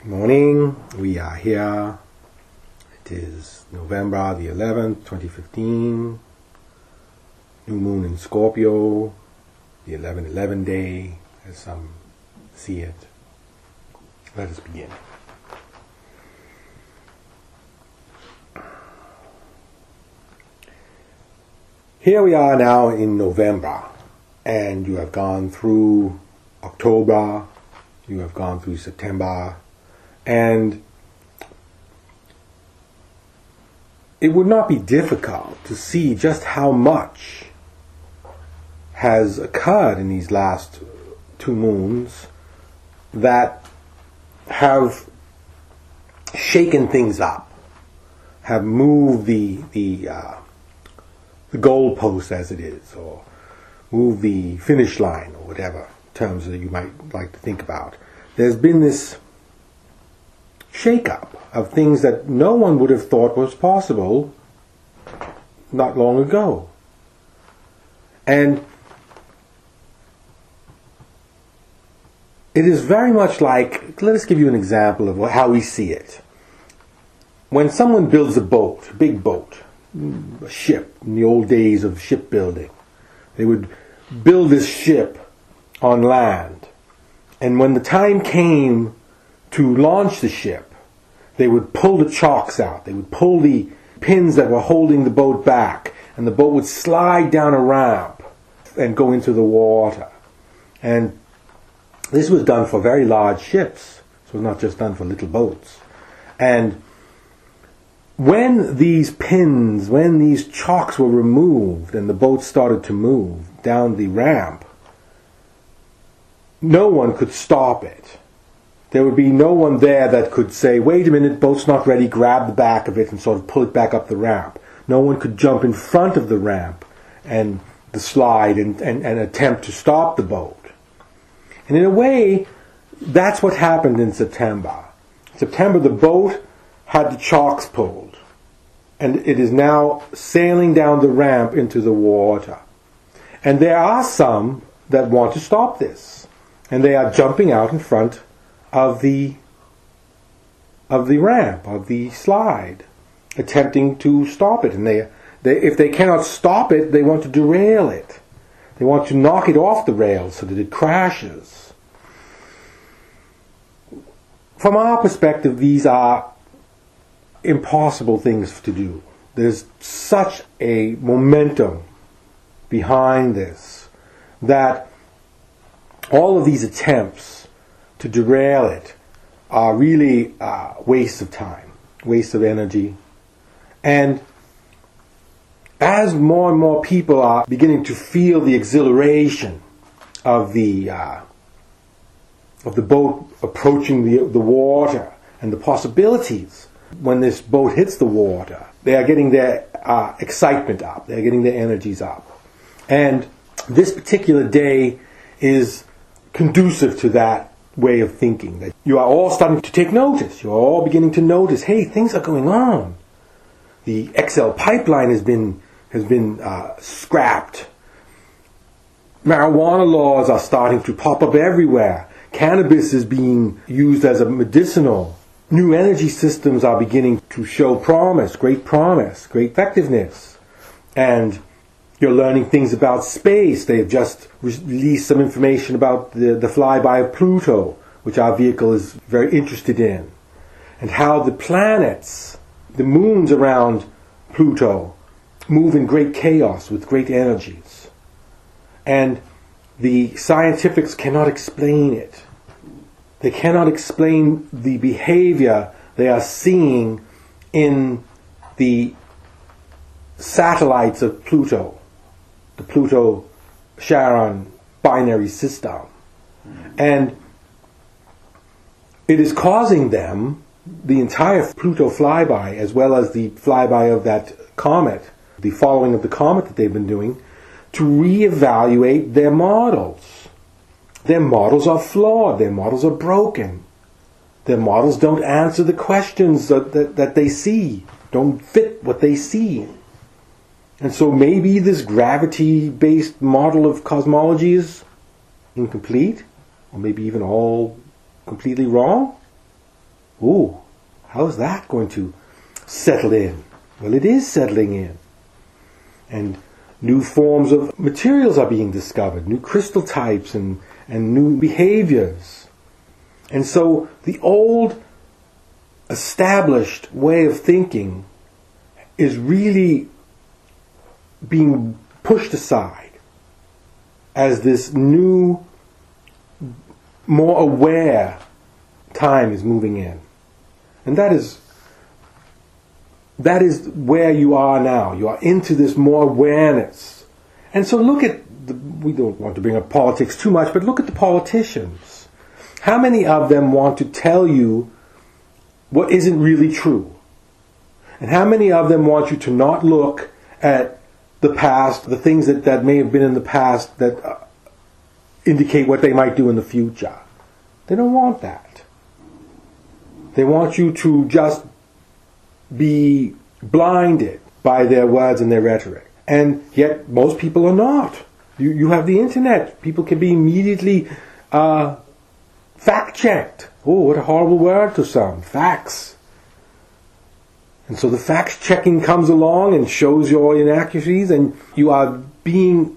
Good morning. We are here. It is November the 11th, 2015. New moon in Scorpio. The 11/11 day, as some see it. Let us begin. Here we are now in November, and you have gone through October, you have gone through September, and it would not be difficult to see just how much has occurred in these last two moons that have shaken things up, have moved the goalpost, as it is, or moved the finish line, or whatever terms that you might like to think about. There's been this shake-up of things that no one would have thought was possible not long ago. And it is very much like, let us give you an example of how we see it. When someone builds a boat, a big boat, a ship, in the old days of shipbuilding, they would build this ship on land. And when the time came to launch the ship, they would pull the chocks out. They would pull the pins that were holding the boat back, and the boat would slide down a ramp and go into the water. And this was done for very large ships. This was not just done for little boats. And when these pins, when these chocks were removed and the boat started to move down the ramp, no one could stop it. There would be no one there that could say, wait a minute, boat's not ready, grab the back of it and sort of pull it back up the ramp. No one could jump in front of the ramp and the slide and attempt to stop the boat. And in a way, that's what happened in September. In September, the boat had the chocks pulled, and it is now sailing down the ramp into the water. And there are some that want to stop this, and they are jumping out in front of the ramp, of the slide, attempting to stop it. And they, if they cannot stop it, they want to derail it. They want to knock it off the rails so that it crashes. From our perspective, these are impossible things to do. There's such a momentum behind this that all of these attempts to derail it are really waste of time, waste of energy. And as more and more people are beginning to feel the exhilaration of the boat approaching the water and the possibilities when this boat hits the water, they are getting their excitement up, they're getting their energies up. And this particular day is conducive to that way of thinking, that you are all starting to take notice, you are all beginning to notice, hey, things are going on. The XL pipeline has been scrapped. Marijuana laws are starting to pop up everywhere. Cannabis is being used as a medicinal. New energy systems are beginning to show promise, great effectiveness. And you're learning things about space. They have just released some information about the flyby of Pluto, which our vehicle is very interested in. And how the planets, the moons around Pluto, move in great chaos with great energies. And the scientifics cannot explain it. They cannot explain the behavior they are seeing in the satellites of Pluto, the Pluto-Charon binary system. And it is causing them, the entire Pluto flyby, as well as the flyby of that comet, the following of the comet that they've been doing, to reevaluate their models. Their models are flawed. Their models are broken. Their models don't answer the questions that they see, don't fit what they see. And so maybe this gravity-based model of cosmology is incomplete, or maybe even all completely wrong. Ooh, how's that going to settle in? Well, it is settling in. And new forms of materials are being discovered, new crystal types and new behaviors. And so the old established way of thinking is really being pushed aside as this new, more aware time is moving in. And that is where you are now. You are into this more awareness. And so look at, we don't want to bring up politics too much, but look at the politicians. How many of them want to tell you what isn't really true? And how many of them want you to not look at the past, the things that may have been in the past that indicate what they might do in the future? They don't want that. They want you to just be blinded by their words and their rhetoric. And yet most people are not. You have the internet. People can be immediately fact-checked. Oh, what a horrible word to some. Facts. And so the fact-checking comes along and shows your inaccuracies, and you are being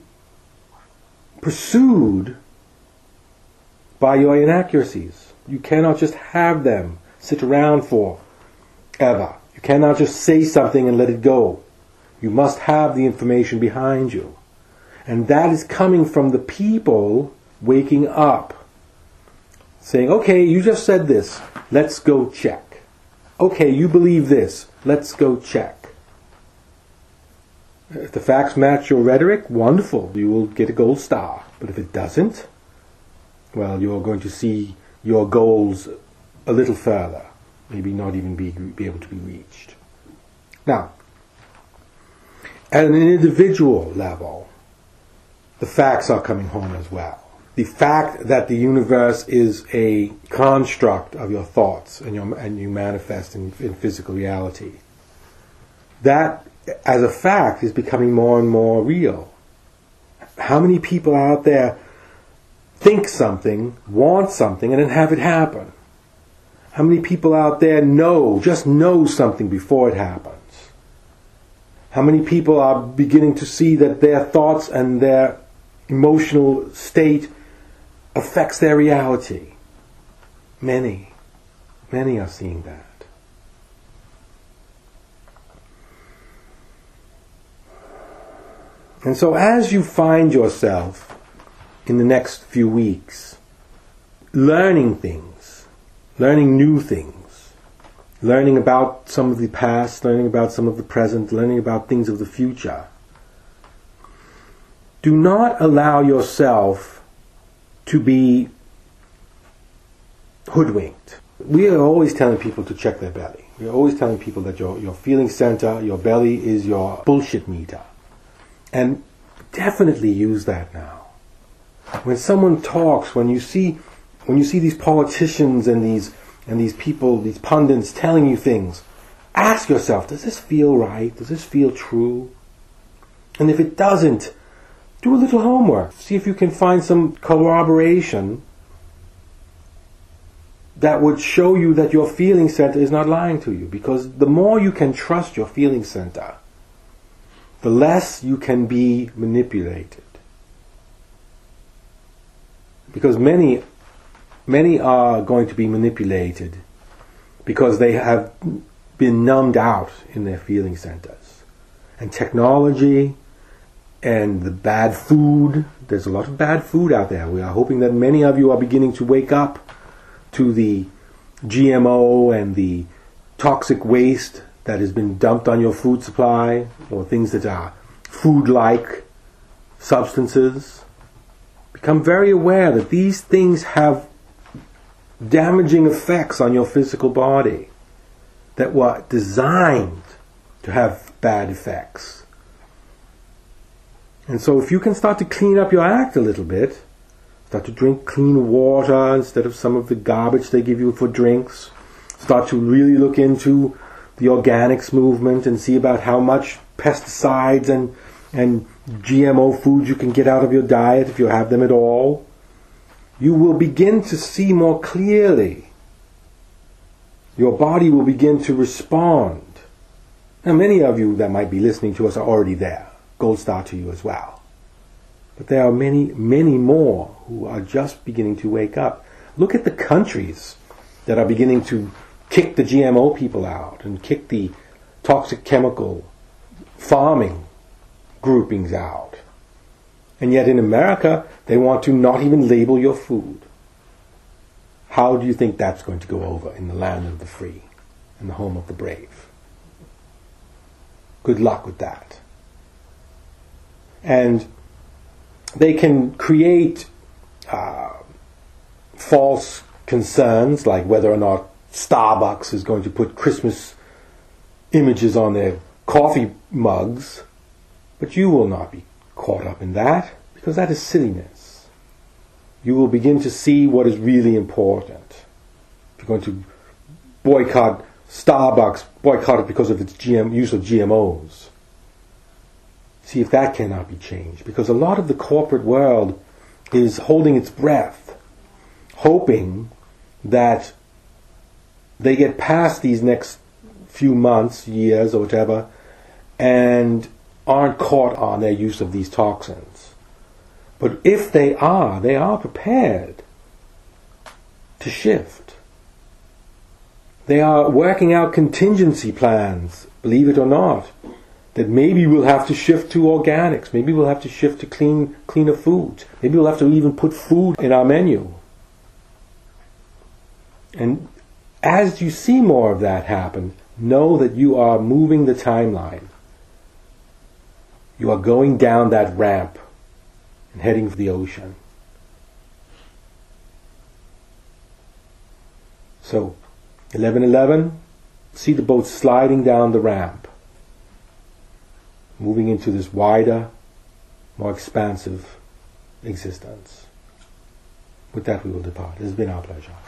pursued by your inaccuracies. You cannot just have them sit around for ever. You cannot just say something and let it go. You must have the information behind you. And that is coming from the people waking up. Saying, okay, you just said this. Let's go check. Okay, you believe this. Let's go check. If the facts match your rhetoric, wonderful. You will get a gold star. But if it doesn't, well, you're going to see your goals a little further. Maybe not even be able to be reached. Now, at an individual level, the facts are coming home as well. The fact that the universe is a construct of your thoughts and you manifest in physical reality. That, as a fact, is becoming more and more real. How many people out there think something, want something, and then have it happen? How many people out there just know something before it happens? How many people are beginning to see that their thoughts and their emotional state affects their reality? Many are seeing that. And so as you find yourself in the next few weeks learning things, learning new things, learning about some of the past, learning about some of the present, learning about things of the future, do not allow yourself to be hoodwinked. We are always telling people to check their belly. We are always telling people that your feeling center, your belly, is your bullshit meter. And definitely use that now. When someone talks, when you see these politicians and these people, these pundits telling you things, ask yourself, does this feel right? Does this feel true? And if it doesn't, do a little homework. See if you can find some corroboration that would show you that your feeling center is not lying to you. Because the more you can trust your feeling center, the less you can be manipulated. Because many are going to be manipulated because they have been numbed out in their feeling centers. And technology and the bad food, there's a lot of bad food out there. We are hoping that many of you are beginning to wake up to the GMO and the toxic waste that has been dumped on your food supply, or things that are food-like substances. Become very aware that these things have damaging effects on your physical body that were designed to have bad effects. And so if you can start to clean up your act a little bit, start to drink clean water instead of some of the garbage they give you for drinks, start to really look into the organics movement and see about how much pesticides and GMO foods you can get out of your diet if you have them at all, you will begin to see more clearly your body will begin to respond. Now, many of you that might be listening to us are already there. Gold star to you as well. But there are many, many more who are just beginning to wake up. Look at the countries that are beginning to kick the GMO people out and kick the toxic chemical farming groupings out. And yet in America, they want to not even label your food. How do you think that's going to go over in the land of the free, in the home of the brave? Good luck with that. And they can create false concerns, like whether or not Starbucks is going to put Christmas images on their coffee mugs, but you will not be caught up in that, because that is silliness. You will begin to see what is really important. If you're going to boycott Starbucks, boycott it because of its use of GMOs. See if that cannot be changed, because a lot of the corporate world is holding its breath, hoping that they get past these next few months, years, or whatever, and aren't caught on their use of these toxins. But if they are prepared to shift. They are working out contingency plans, believe it or not, that maybe we'll have to shift to organics, maybe we'll have to shift to cleaner foods, maybe we'll have to even put food in our menu. And as you see more of that happen, know that you are moving the timeline. You are going down that ramp and heading for the ocean. So, 11:11, see the boat sliding down the ramp, moving into this wider, more expansive existence. With that we will depart. It has been our pleasure.